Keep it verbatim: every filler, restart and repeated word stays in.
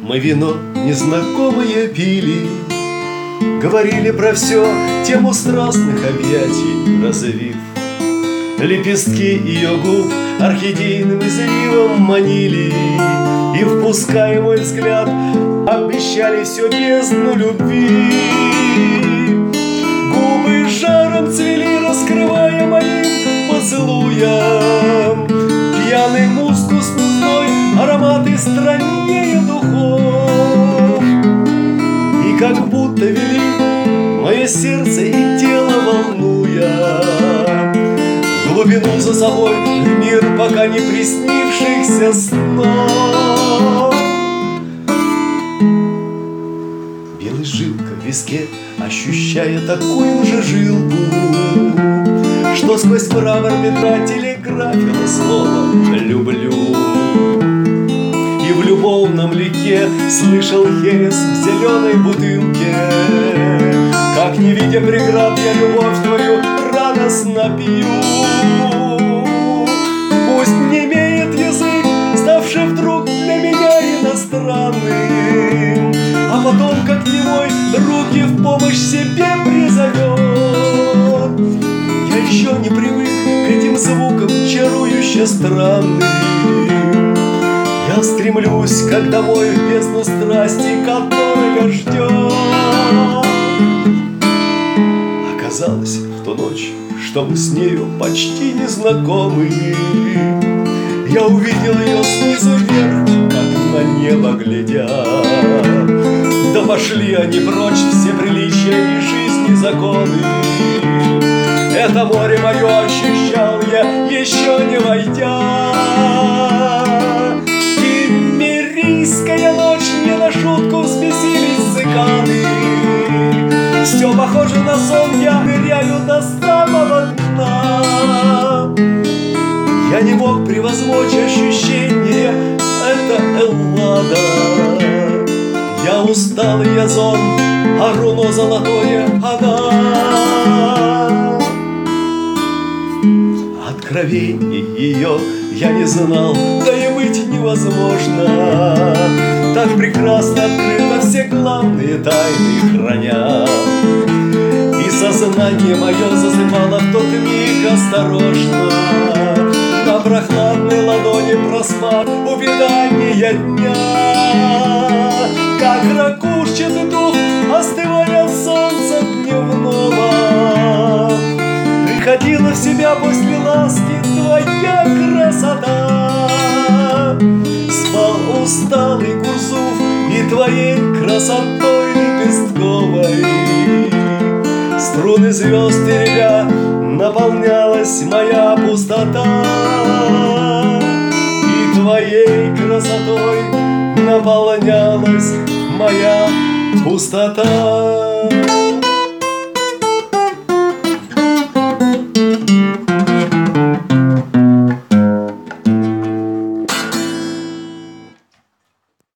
Мы вино незнакомые пили, говорили про все, тему страстных объятий развив. Лепестки ее губ орхидейным изливом манили, и, впуская мой взгляд, обещали все бездну любви. Губы жаром цвели, раскрывая моим поцелуем. Пьяный мускус густой, ароматы страннее духов. И как будто вели мое сердце и тело, волнуя в глубину за собой, в мир пока не приснившихся снов. Белой жилка в виске, ощущая такую же жилку, что сквозь мрамор метра телеграфило слово «люблю». И в любовном лике слышал херес в зеленой бутылке. Как, не видя преград, я любовь твою радостно пью. Пусть не имеет язык, ставший вдруг для меня иностранным, а потом, как немой, руки в помощь себе призовет. Я еще не привык к этим звукам, чарующе странным. Я стремлюсь, как домой, в бездну страсти, которая ждет. Оказалось, в ту ночь, что мы с нею почти не знакомы, я увидел ее снизу вверх, как на небо глядя. Да пошли они прочь, все приличия и жизни законы. Это море мое ощущал я, еще не войдя. Киммерийская ночь, не на шутку взбесились цикады. Все похоже на сон, я ныряю до самого дна. Я не мог превозмочь ощущение, это Эллада. Я устал, я зон, а руно золотое она. Откровений ее я не знал, да и быть невозможно. Так прекрасно открыто все главные тайны храня. И сознание мое засыпало в тот миг осторожно. На прохладной ладони проспав увядания дня. Как ракушчатый дух, остывая от солнца дневного, приходила в себя после ласки твоя красота. Спал усталый Гурзуф, и твоей красотой лепестковой струны звезд теребя наполнялась моя пустота. И твоей красотой наполнялась моя пустота.